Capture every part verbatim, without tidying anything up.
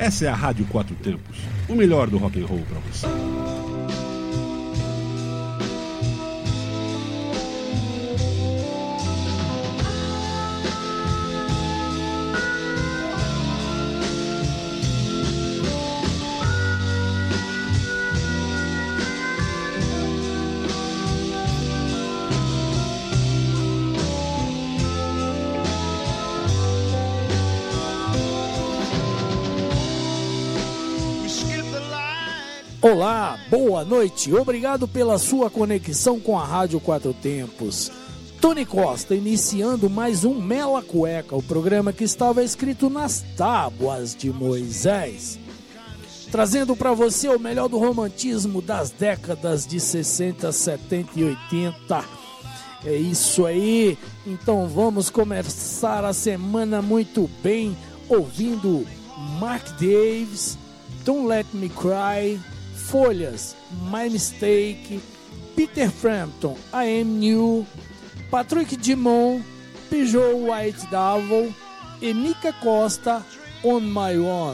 Essa é a Rádio Quatro Tempos, o melhor do rock and roll para você. Olá, boa noite, obrigado pela sua conexão com a Rádio Quatro Tempos. Tony Costa iniciando mais um Mela Cueca, o programa que estava escrito nas tábuas de Moisés. Trazendo para você o melhor do romantismo das décadas de sessenta, setenta e oitenta. É isso aí, então vamos começar a semana muito bem, ouvindo Mark Davis, Don't Let Me Cry, Folhas, My Mistake, Peter Frampton, I Am New, Patrick Dumont, Peugeot White Devil e Nica Costa, On My Own.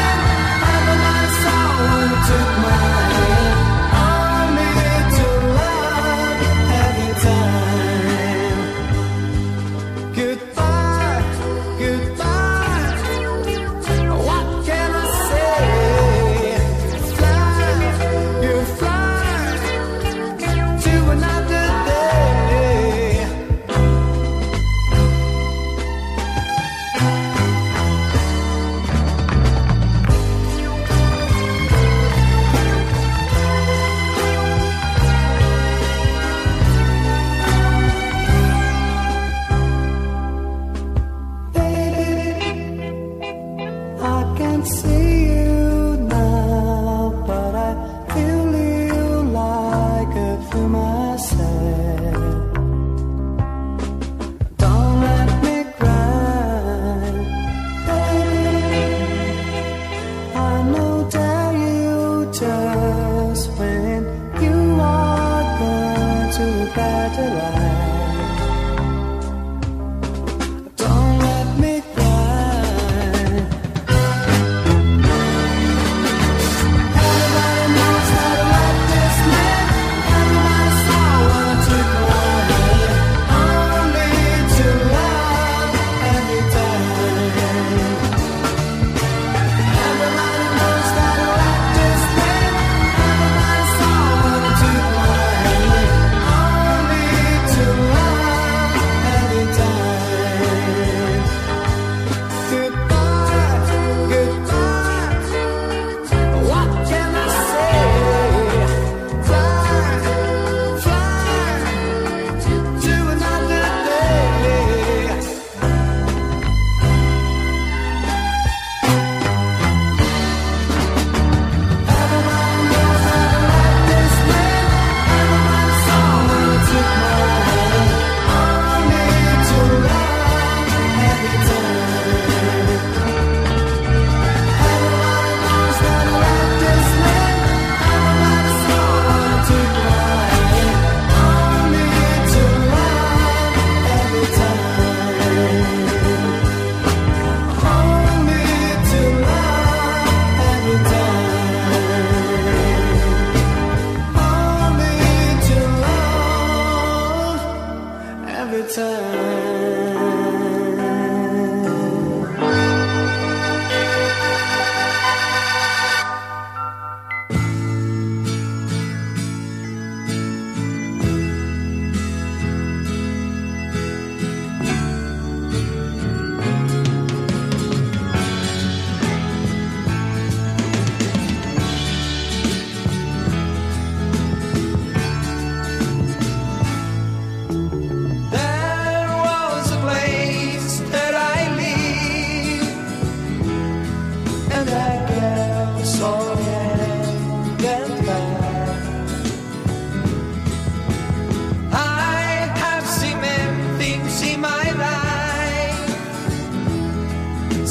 Took my hand, all me to love.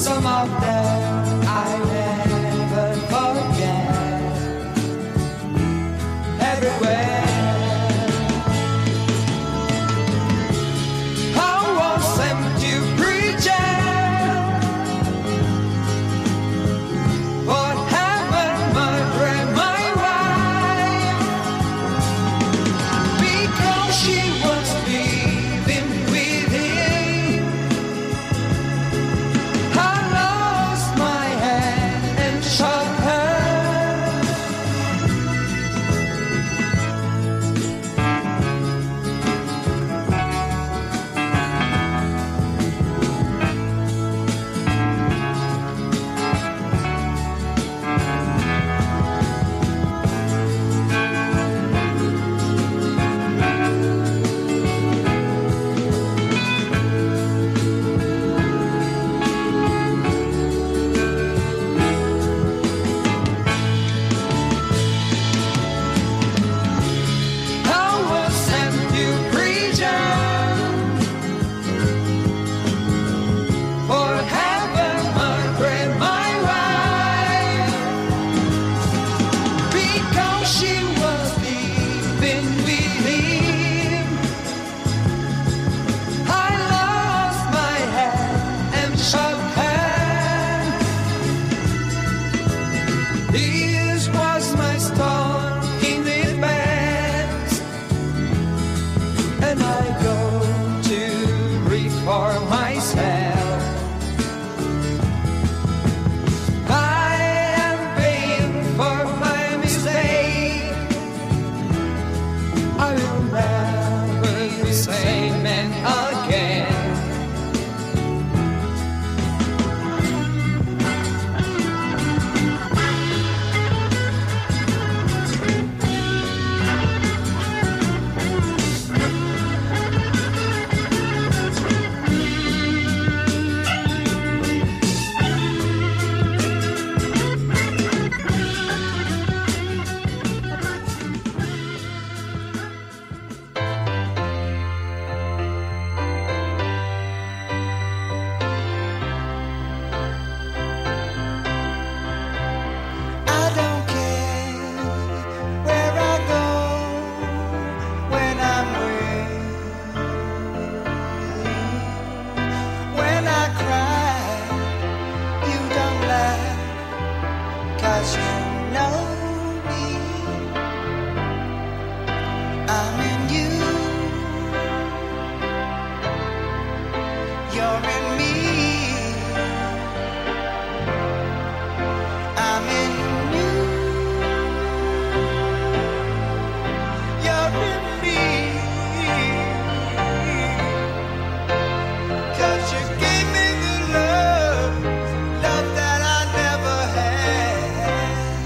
Some of them I never forget. Everywhere I was sent to preach for heaven, my friend, my wife, because she was living with him. I lost my hand and shot her. I was sent to preach for heaven, my friend, my wife, because she was living with him. I lost my head and shot her. This was my start in this bed, and I go to reform myself. I am paying for my mistake. I will never be the same man again. I don't care where I go when I'm with you. When I cry, you don't laugh, 'cause you know me. I'm in you, you're in me. I'm in you, you're in me. 'Cause you gave me the love, love that I never had.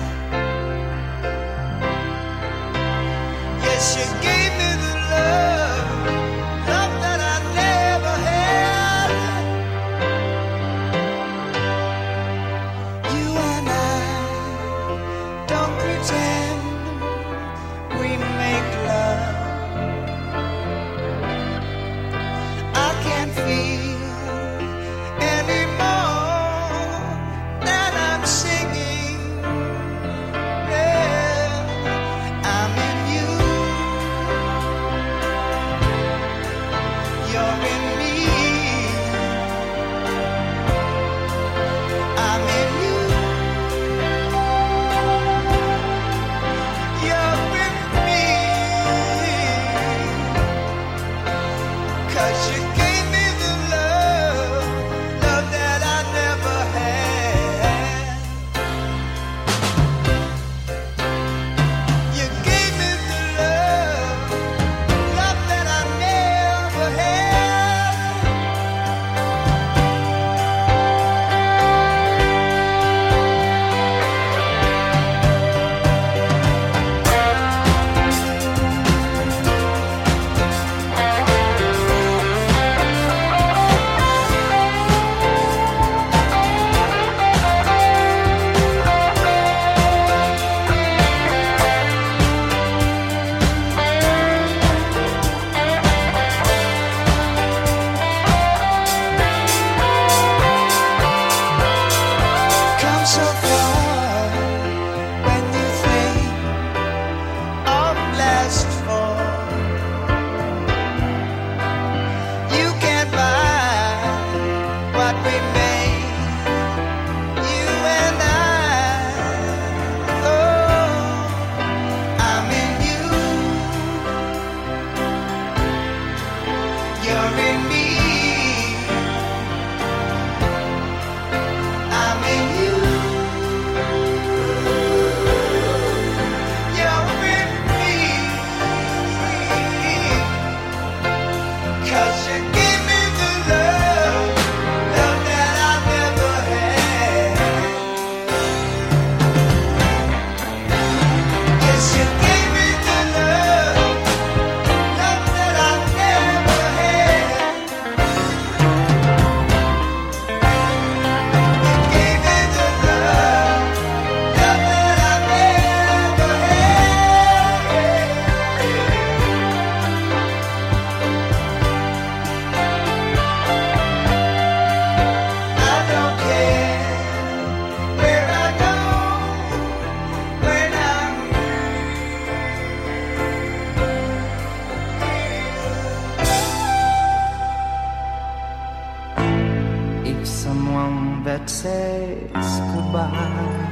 someone that says goodbye.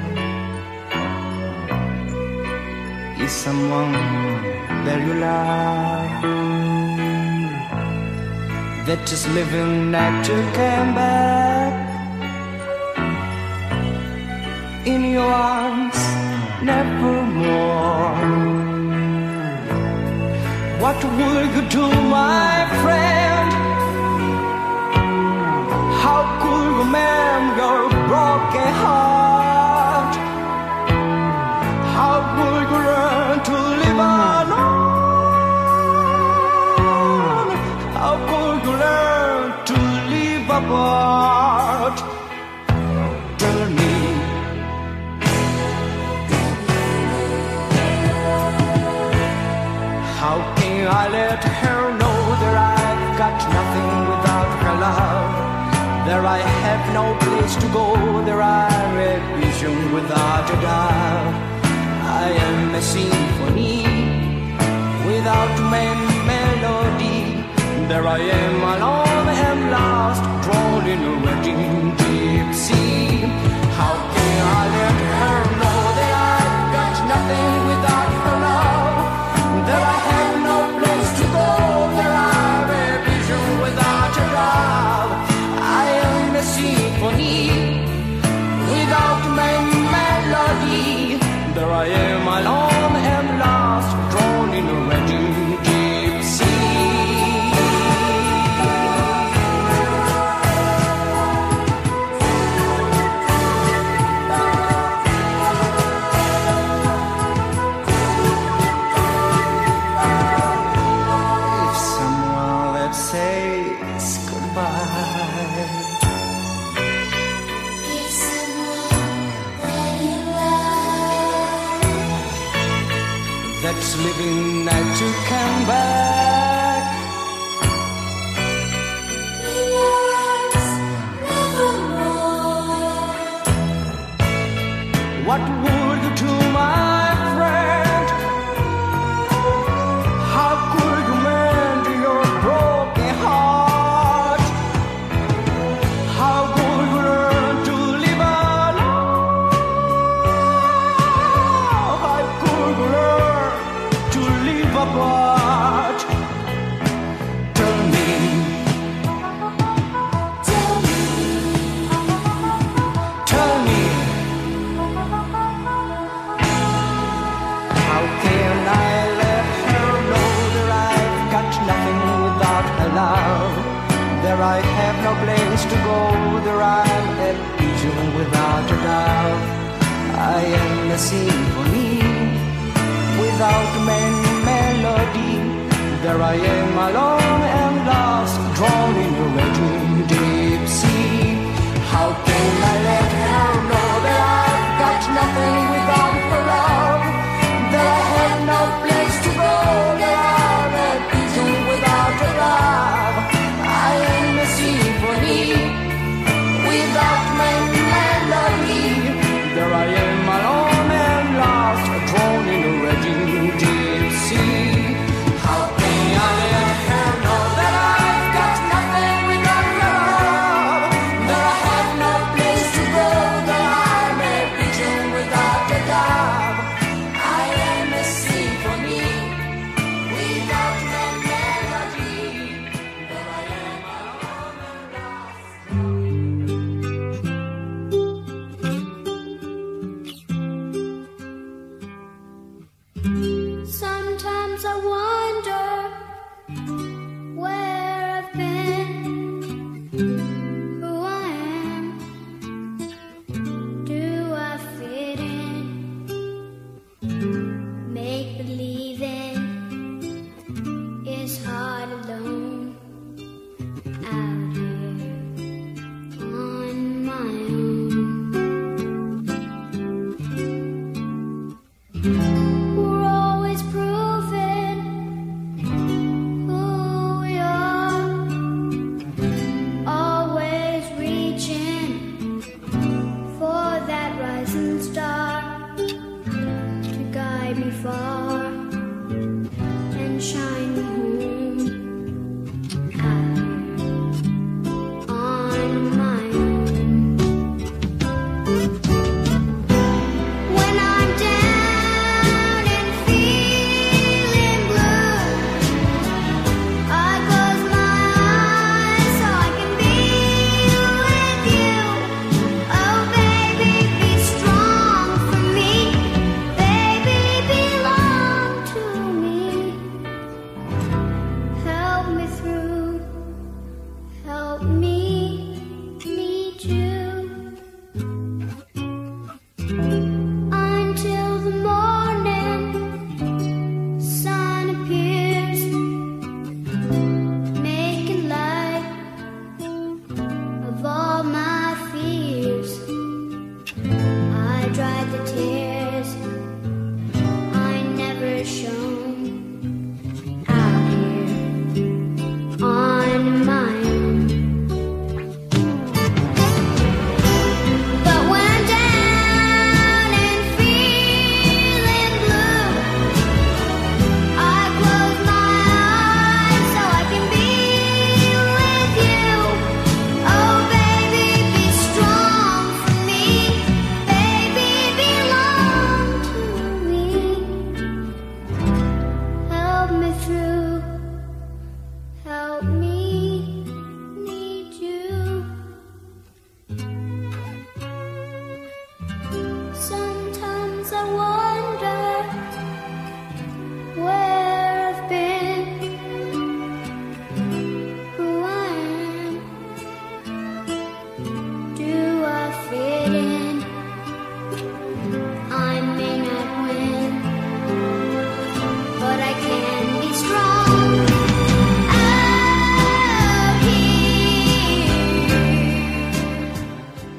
Is someone that you love, that is living not to come back in your arms nevermore. What will you do, my friend? How could you mend your broken heart? How could you learn to live alone? How could you learn to live apart? Tell me. How can I let her know that I've got nothing without her love? There I have no place to go, there I have vision without a doubt. I am a symphony without main melody. There I am alone and lost, drawn in a raging deep sea. How can I let her know that I've got nothing without her love? That I have no place to go, there I have a vision without a doubt. I am a symphony without main melody. There I am alone and lost, drawn in a raging deep sea. If someone that says goodbye, that's living not to come back. What would you do, my friend? How could you mend your broken heart? How could you learn to live alone? How could you learn to live apart? Tell me. Tell me. Tell me. How can I let her know that I've got nothing without her love? There I have no place to go, there I'm at vision without a doubt. I am a symphony without main melody. There I am alone and lost, drawn in a raging deep sea. How can I let her know that I've got nothing without her love? That I have no place to go, that I'm at vision without a love. I am a symphony without main melody. There I am alone and lost, drawn in a raging deep sea. How can I let her know that I've got nothing without her love? That I have no place to go, that I'm a vision without a doubt. I am a symphony without main melody. There I am alone and lost. Sometimes I wonder where I've been, who I am. Do I fit in? Make believing is hard alone out here on my own. We're always proving who we are, always reaching for that rising star to guide me far and shine me home out here on my own.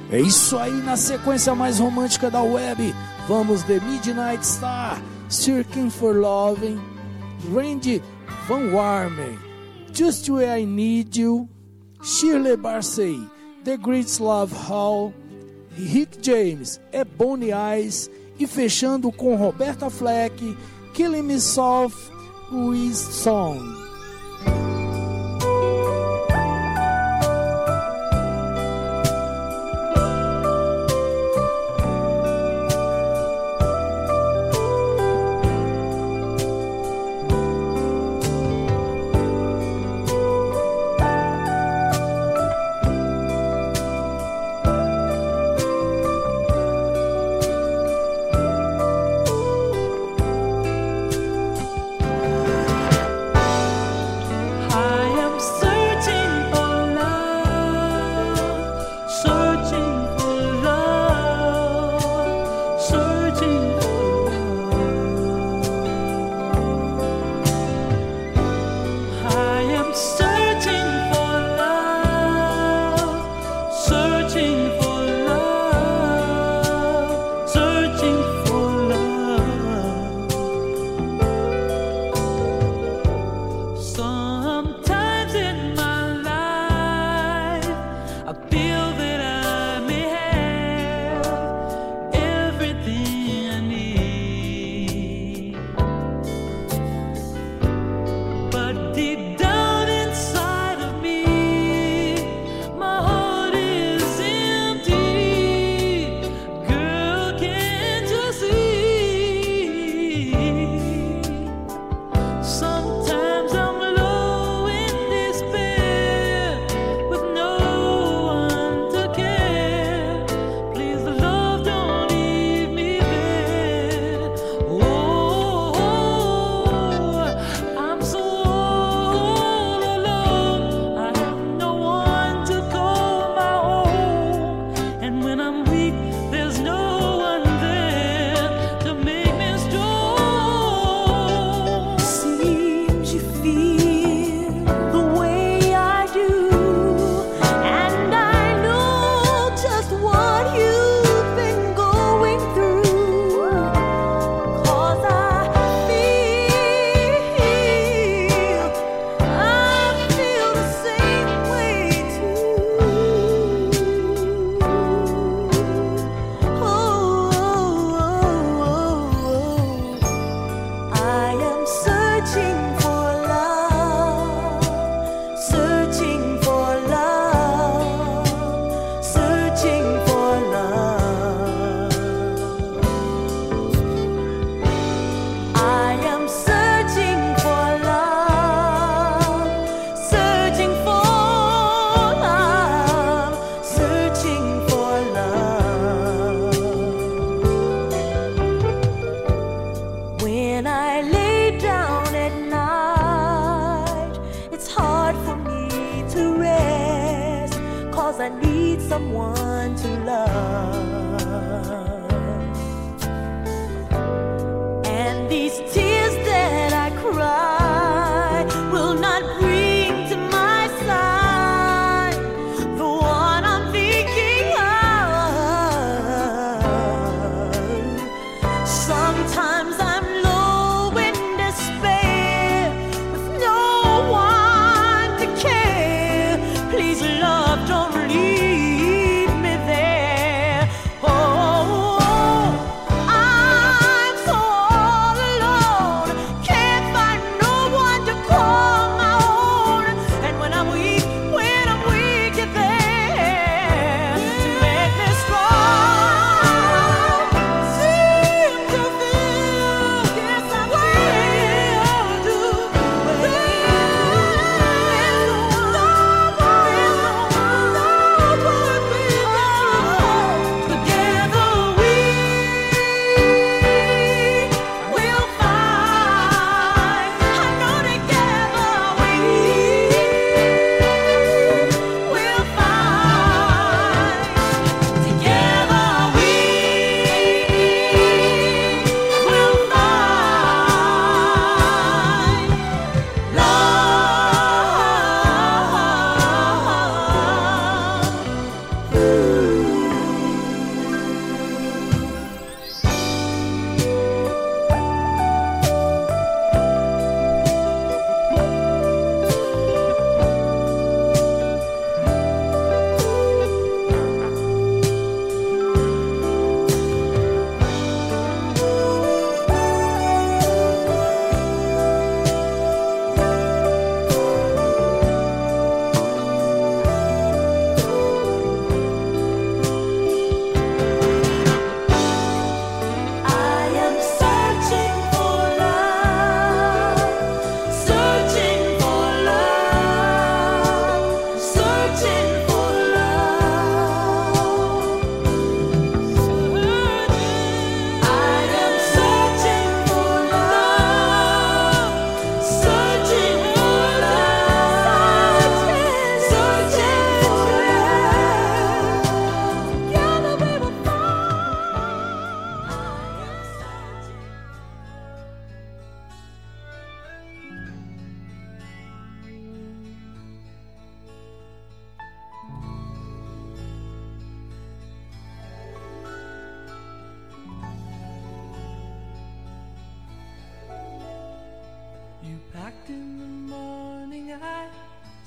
É isso aí, na sequência mais romântica da web, vamos de Midnight Star, Searching for Loving, Randy Van Warmen, Just Where I Need You, Shirley Bassey, The Great Love Hall, Rick James, Ebony Eyes, e fechando com Roberta Fleck, Killing Me Soft with Song.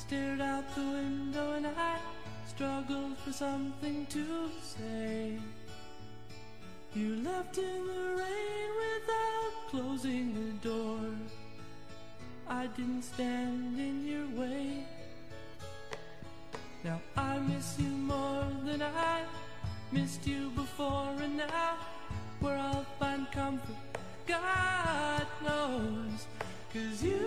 stared out the window and I struggled for something to say. You left in the rain without closing the door. I didn't stand in your way. Now I miss you more than I missed you before, and now where I'll find comfort, God knows. 'Cause you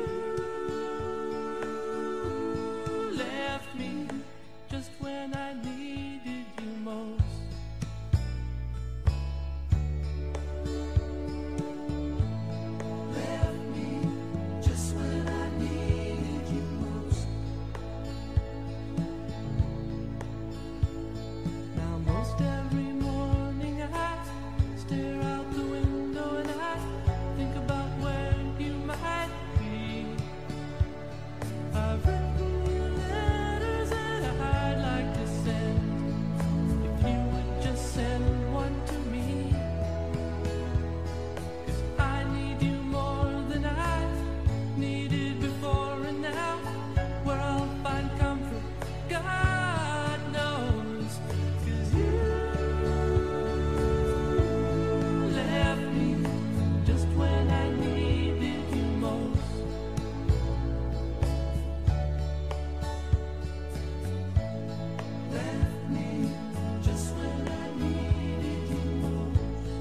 left me just when I needed you most. Left me just when I needed you most. Now most every morning I stare out the window and I think about where you might be. I've written you letters that I'd like to send. If you would just send one to me. 'Cause I need you more than I needed before, and now where I'll find comfort, God knows. 'Cause you left me just when I needed you most. Left me just when I needed you most.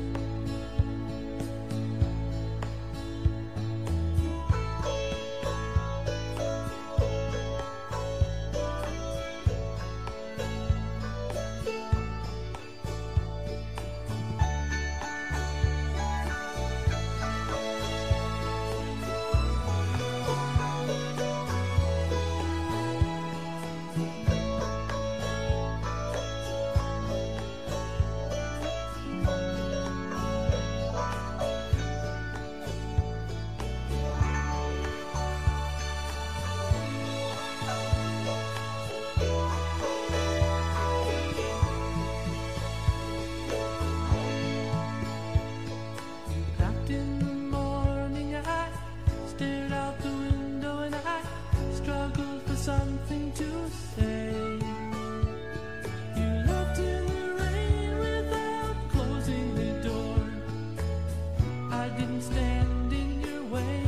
Laughed in the morning, I stared out the window and I struggled for something to say. You left in the rain without closing the door. I didn't stand in your way.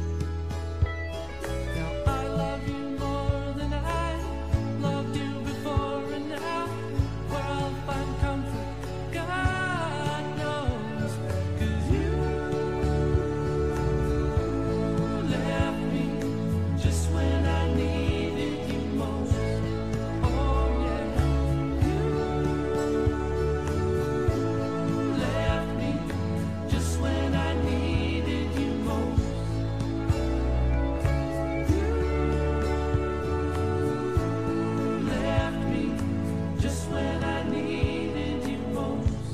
Now I love you more than I loved you before, and now where I'll find comfort, God knows. 'Cause you left me just when I needed you most. Oh yeah, you left me just when I needed you most. You left me just when I needed you most.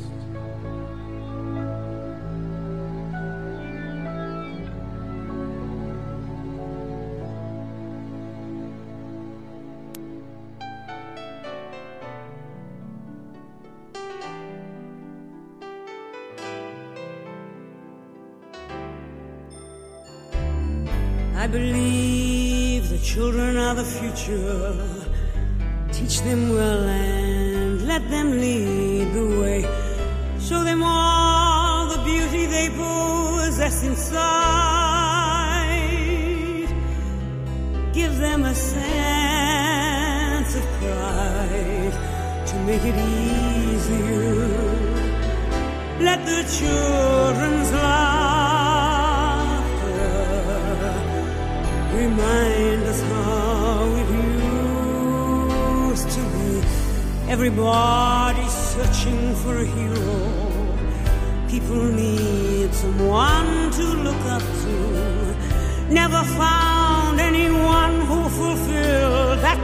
I believe the children are the future. Teach them well and let them lead the way. Show them all the beauty they possess inside. Give them a sense of pride to make it easier. Let the children's laughter remind us how it used to be. Everybody's searching for a hero. People need someone to look up to. Never found anyone who fulfilled that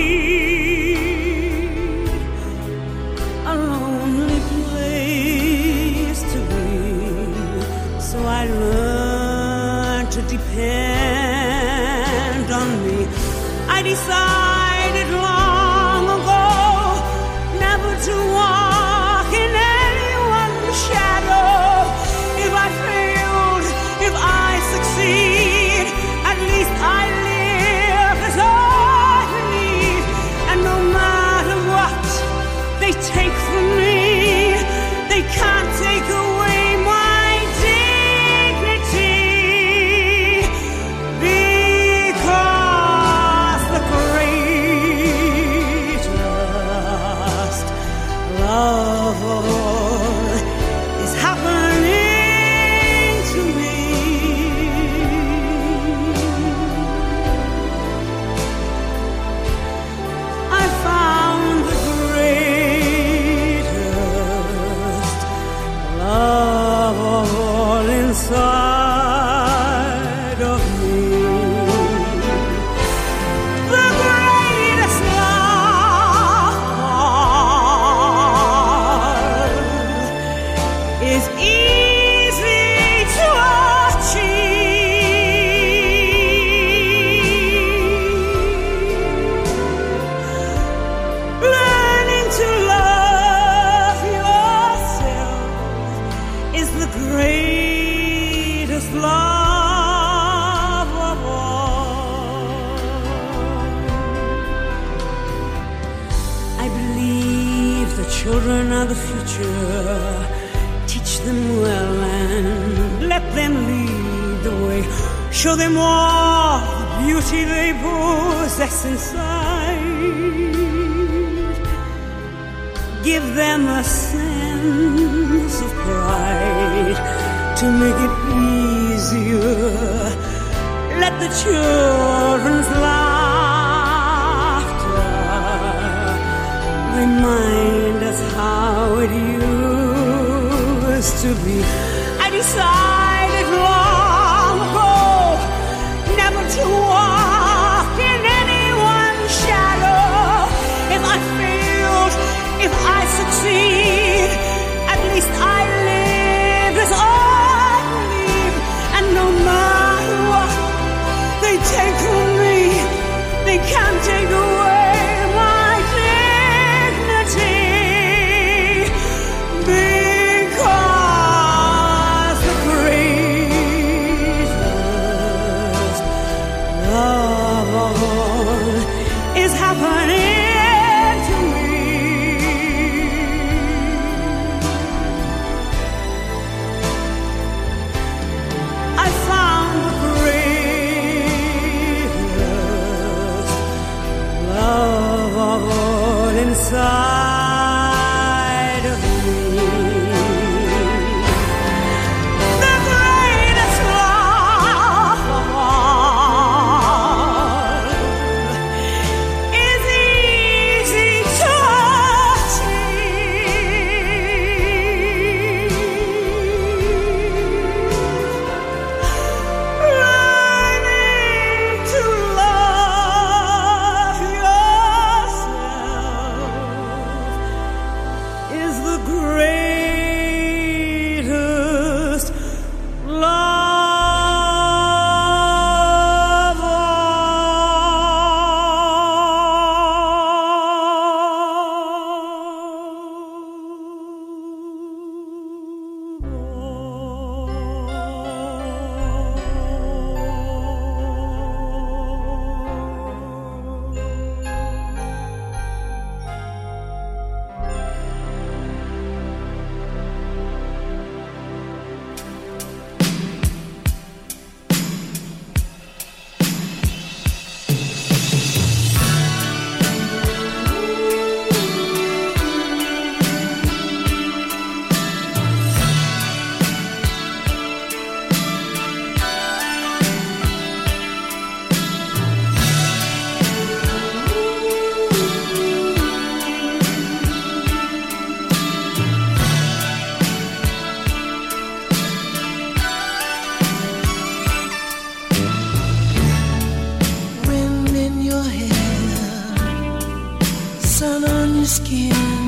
need. A lonely place to be. So I learned to depend on me. I decided long ago never to walk in anyone's shadow. If I failed, if I succeed, at least I live as I love of all is happening to me. I found the greatest love of all inside of me. The greatest love is easy to achieve. Learning to love yourself is the greatest love of all. I believe the children are the future. Teach them well and let them lead the way. Show them all the beauty they possess inside. Give them a sense of pride to make it easier. Let the children's laughter remind us how it used to be. I decided long ago never to walk in anyone's shadow. If I failed, if I succeed, at least I live as I believe. And no matter what they take from me, they can't take away my dignity. Because the greatest love of all is happening to me. I found the greatest love of all inside of me. The greatest love of all is easy to achieve. Learning to love yourself is the greatest love of Wind in your hair, sun on your skin.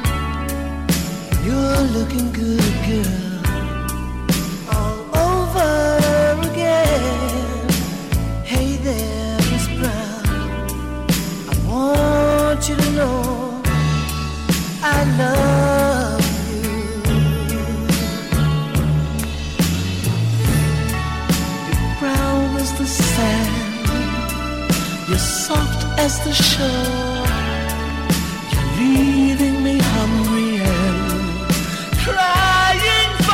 You're looking good, girl, all over again. Hey there, Miss Brown, I want you to know I love you. You're brown as the sand, you're soft as the shore. You're leaving me hungry and crying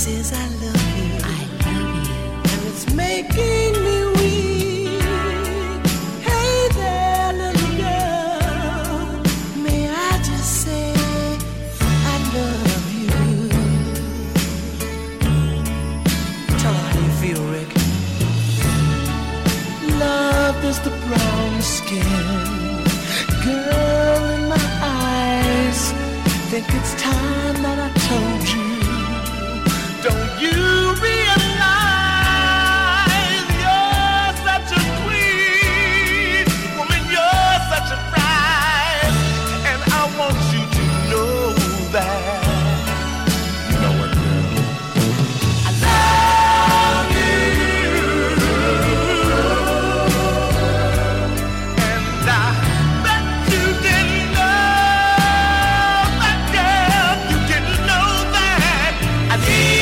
says I love you. I love you. And it's making me weak. Hey there, little girl. May I just say I love you. Tell her how you feel, Rick. Love is the brown skin. Girl in my eyes. Think it's time that I told you. Don't you realize you're such a queen, woman, you're such a prize, and I want you to know that. You know what, girl? I love you, and I bet you didn't know that, girl. You didn't know that I need.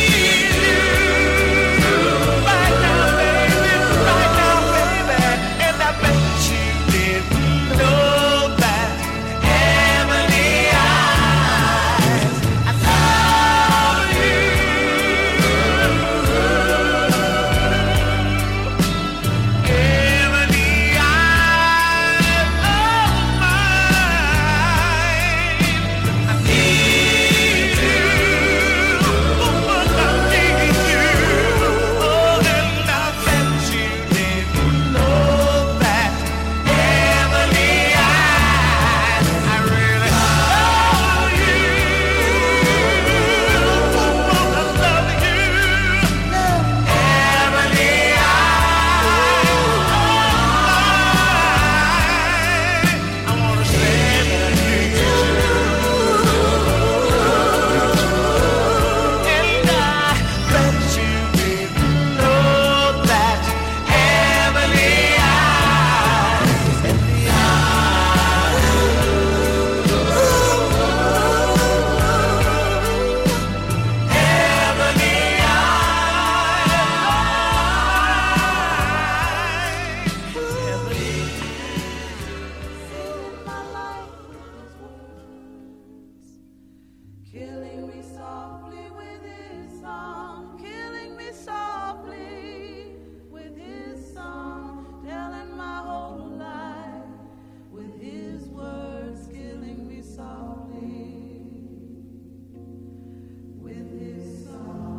Killing me softly with his song, killing me softly with his song, telling my whole life with his words, killing me softly with his song.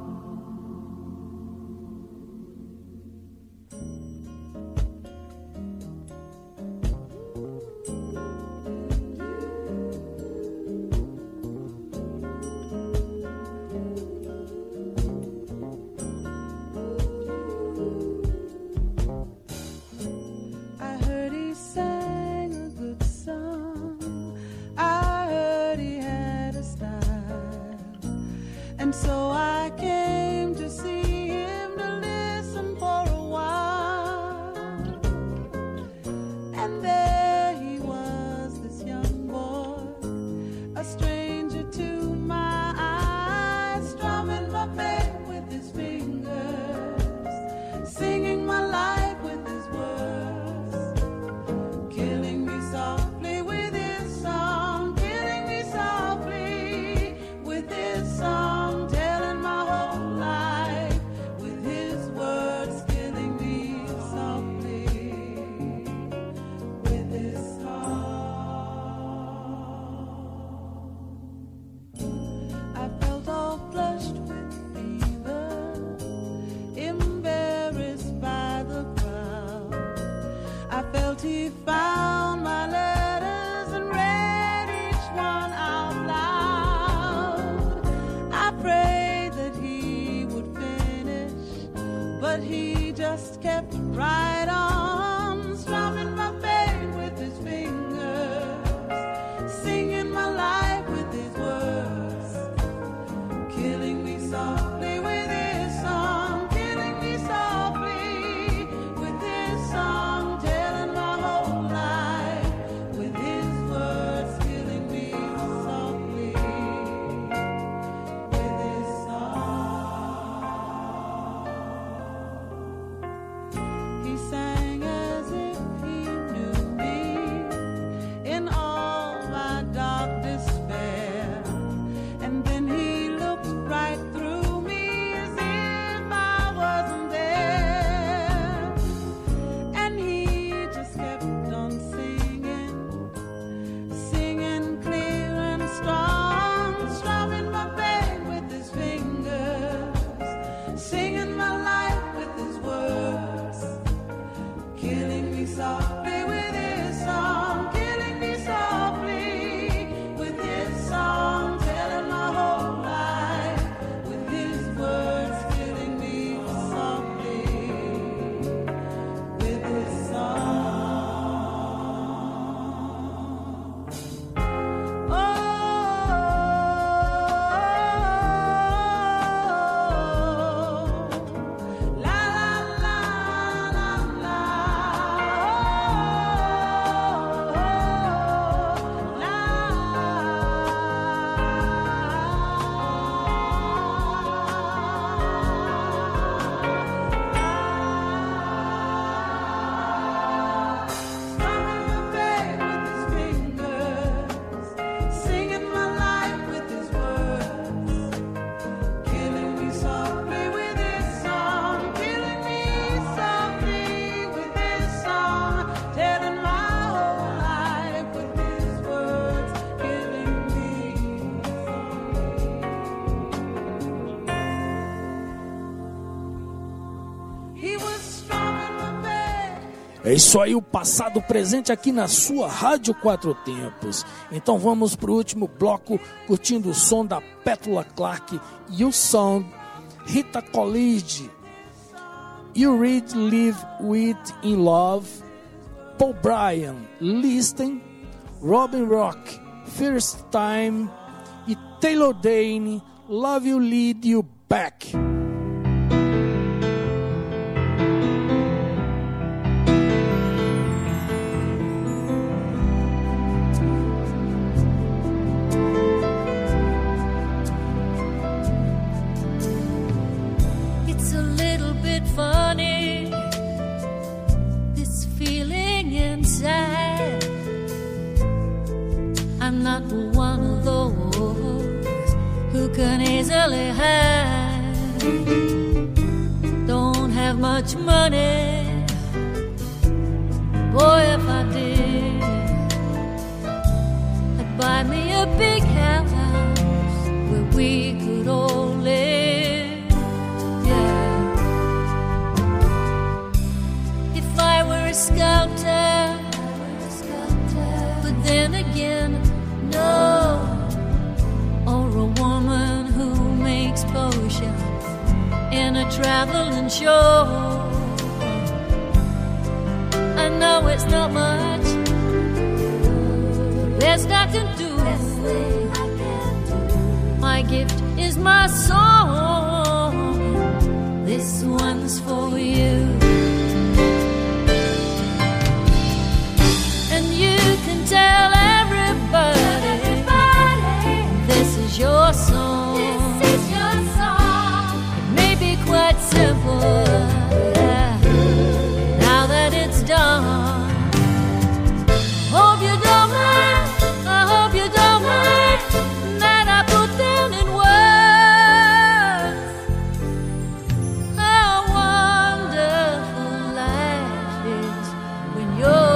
And so I came to see him to listen for a while. And there he was, this young boy, a stranger to my eyes, strumming my bass with his fingers, singing my life with his words, killing me softly with his song, killing me softly with his song. He found my letters and read each one out loud. I prayed that he would finish, but he just kept right on, strumming my pain with his fingers, singing my life with his words, killing me softly with his song, killing me softly with his song. He É isso aí, o passado presente aqui na sua Rádio Quatro Tempos. Então vamos pro último bloco, curtindo o som da Petula Clark e o som Rita College, You Read Live With In Love, Paul Bryan, Listen, Robin Rock, First Time e Taylor Dayne, Love You Lead You Back. Funny, this feeling inside. I'm not one of those who can easily hide. Don't have much money, boy, if I did, I'd buy me a big house where we could all live. Sculptor, but then again, no, or a woman who makes potions in a traveling show. I know it's not much, the best I can do. My gift is my song. This one's for you. Tell everybody, everybody, this is your song. This is your song. It may be quite simple, yeah, now that it's done. Hope you don't mind, I hope you don't mind that I put them in words. How wonderful life is when you're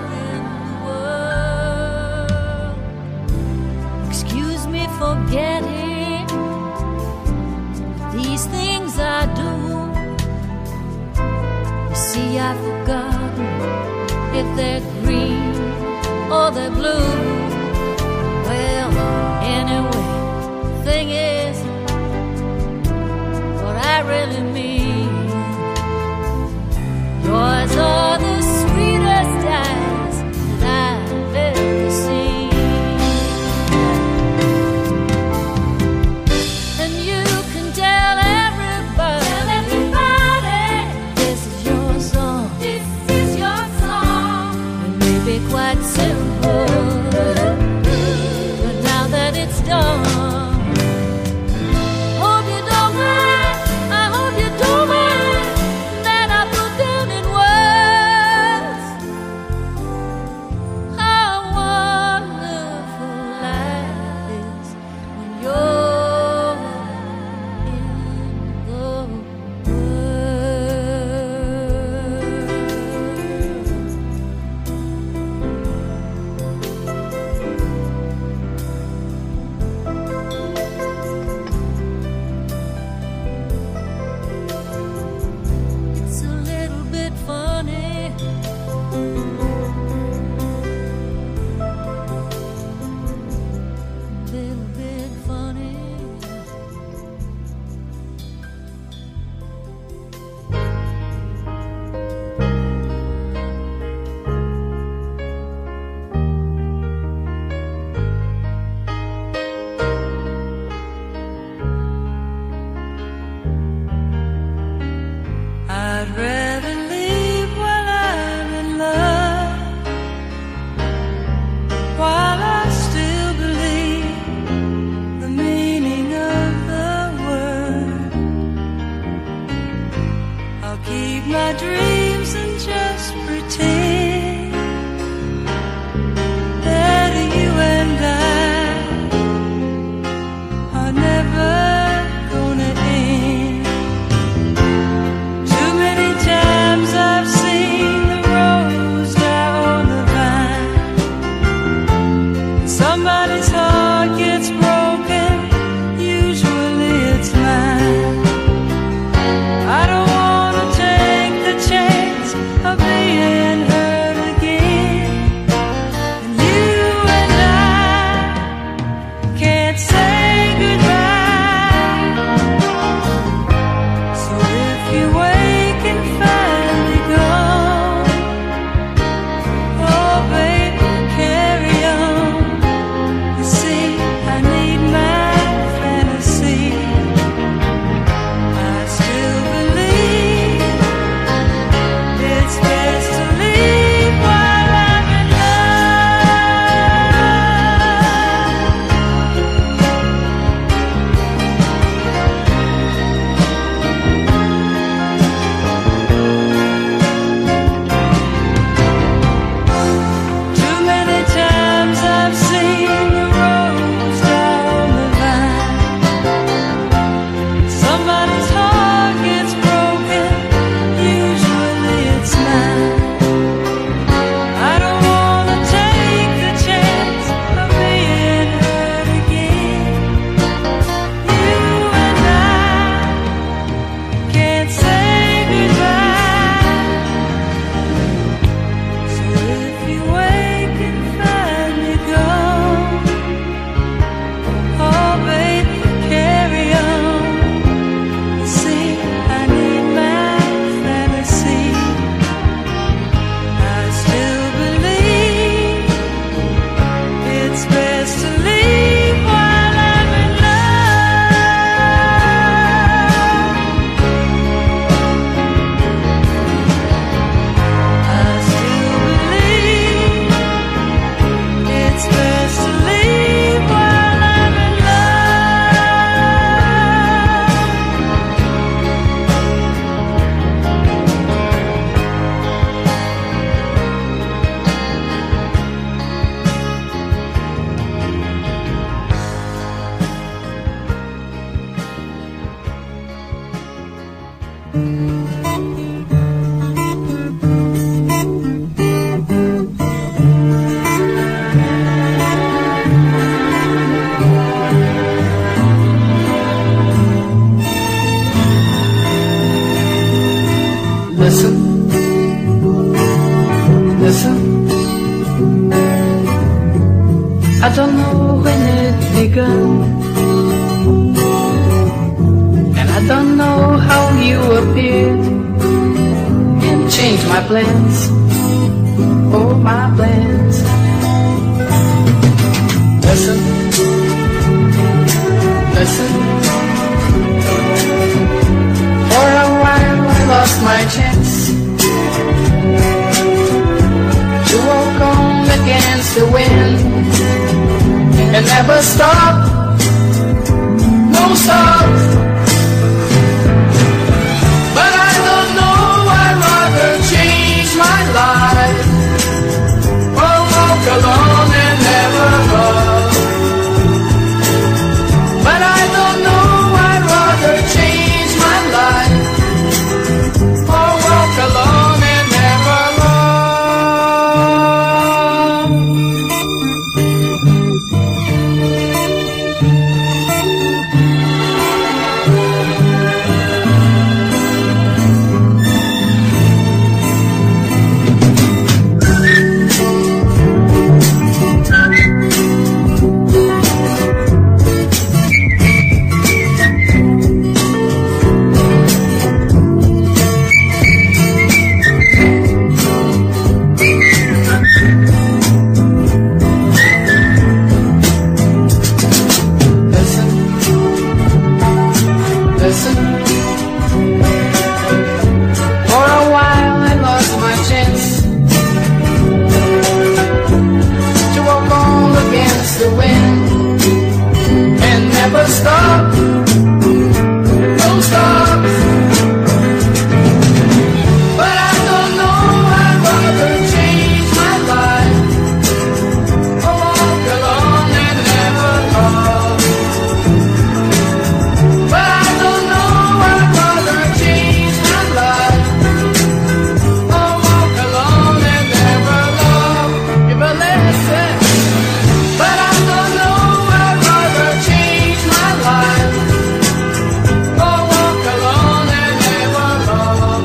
forgetting these things I do. You see, I've forgotten if they're green or they're blue. Well, anyway, the thing is, what I really mean, yours are the sweetest eyes that I've ever seen. Quite simple, but now that it's done, hope you don't mind, I hope you don't mind that I put them in words. How wonderful life is when you're in the world. Somebody's heart gets broken, usually it's mine. I don't wanna take the chance of being I don't know when it began, and I don't know how you appeared and changed my plans, oh my plans. Listen, listen. For a while I lost my chance to walk on against the wind and never stop, no stop. But I don't know, I'd rather change my life or walk alone and never love. But I don't know, I'd rather change my life or walk alone and never love. Listen, for a while I lost my chance to walk on against the wind and never stop, don't stop. But I don't know, I'd rather change my life or walk alone and never love. But I don't know, I'd rather change my life or walk alone and never love. Give a lesson. But I don't know, I'd rather change my life or walk alone and never love.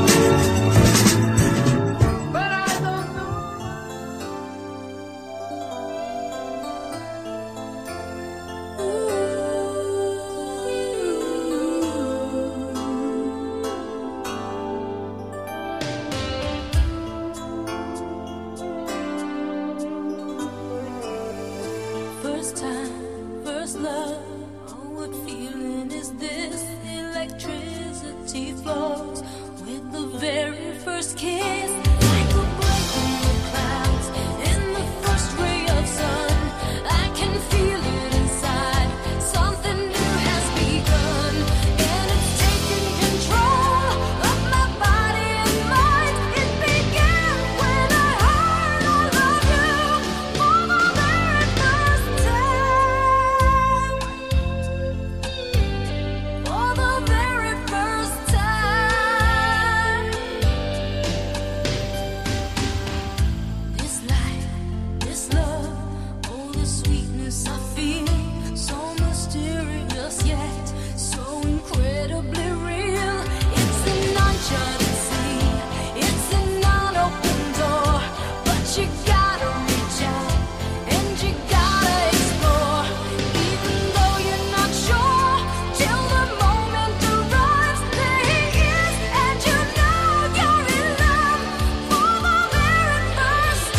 But I don't know. First time, first love. Oh, what feeling is this? Electricity flows with the very first kiss. Like a break in the clouds, in the first ray of sun. I can feel it inside. Something new has begun, and it's taking control of my body and mind. It began when I heard I love you for the very first time. For the very first time. This life, this love, oh the sweetness I feel, so mysterious yet so incredibly real. It's an uncharted sea, it's an unopened door, but you gotta reach out and you gotta explore, even though you're not sure till the moment arrives. There he is, and you know you're in love for the very first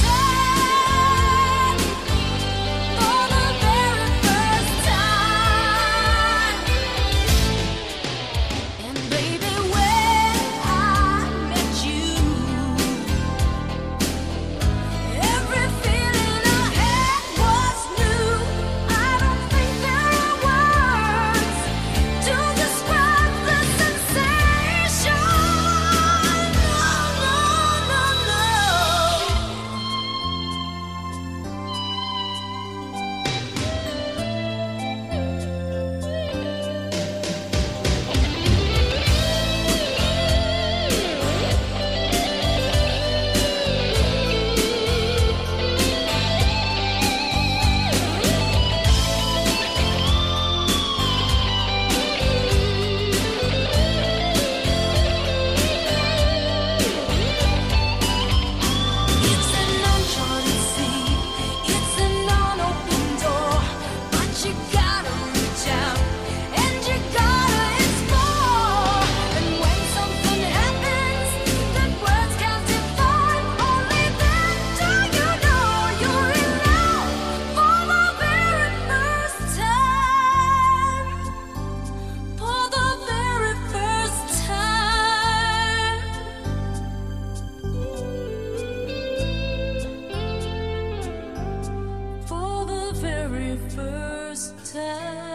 time. For the very first time. very first time.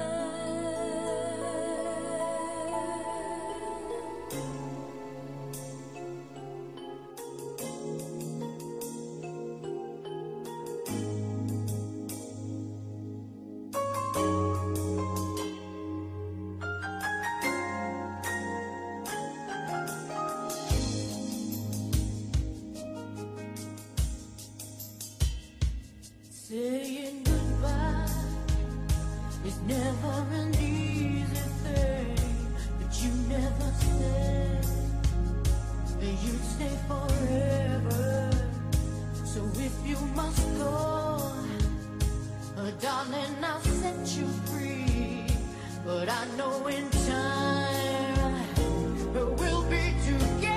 Saying goodbye is never an easy thing, but you never said that you'd stay forever. So if you must go, oh, darling, I'll set you free. But I know in time we'll be together.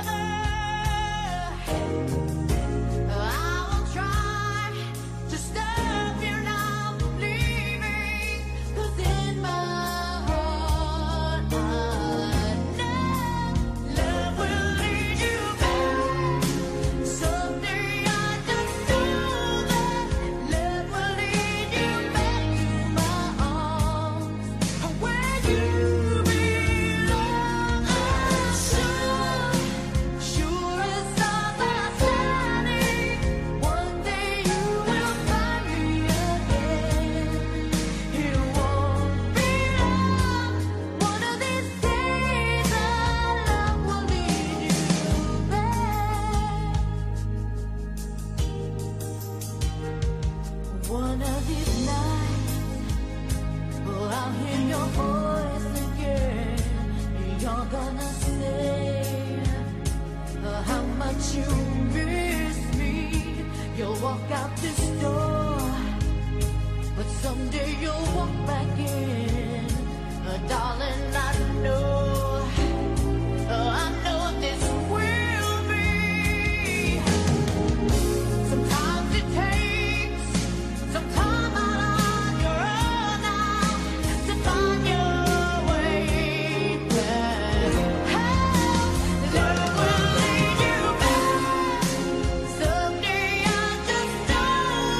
One of these nights, oh, I'll hear your voice again. You're gonna say uh, how much you miss me. You'll walk out this door, but someday you'll walk back in. Uh, darling, I know, uh, I know this will be. Sometimes it takes some time out on your own now to find your way back. Love will lead you back. Someday I just know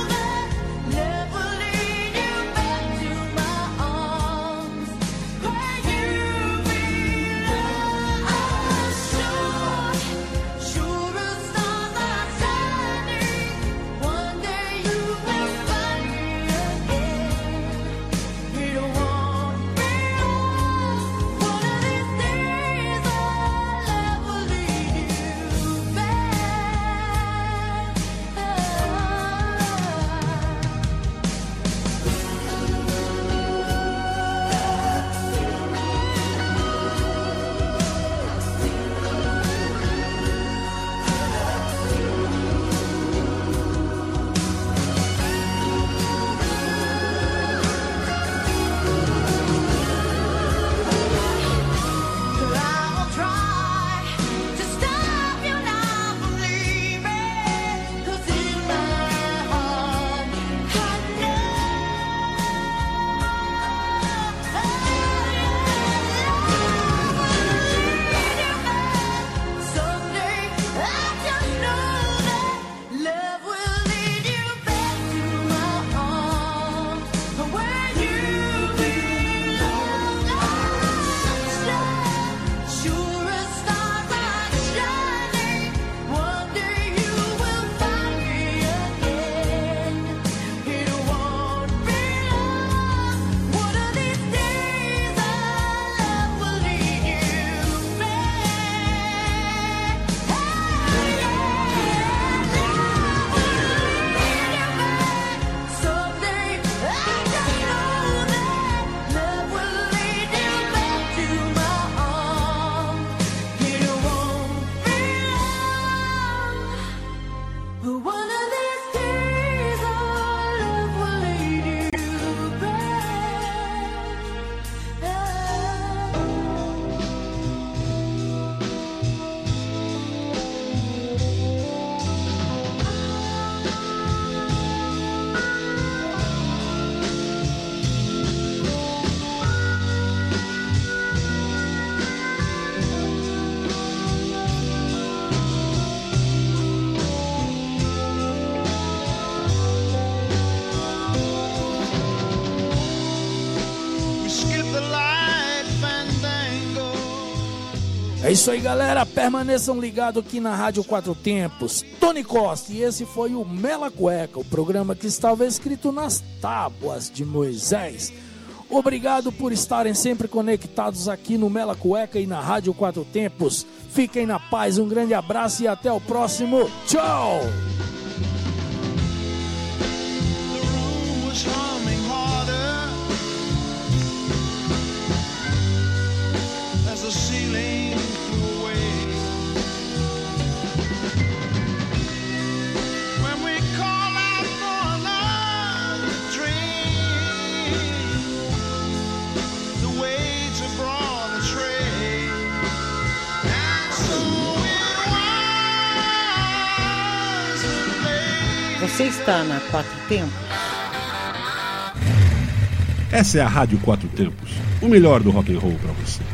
É isso aí, galera. Permaneçam ligados aqui na Rádio Quatro Tempos. Tony Costa, e esse foi o Mela Cueca, o programa que estava escrito nas tábuas de Moisés. Obrigado por estarem sempre conectados aqui no Mela Cueca e na Rádio Quatro Tempos. Fiquem na paz, um grande abraço e até o próximo. Tchau! Você está na Quatro Tempos? Essa é a Rádio Quatro Tempos, o melhor do rock and roll para você.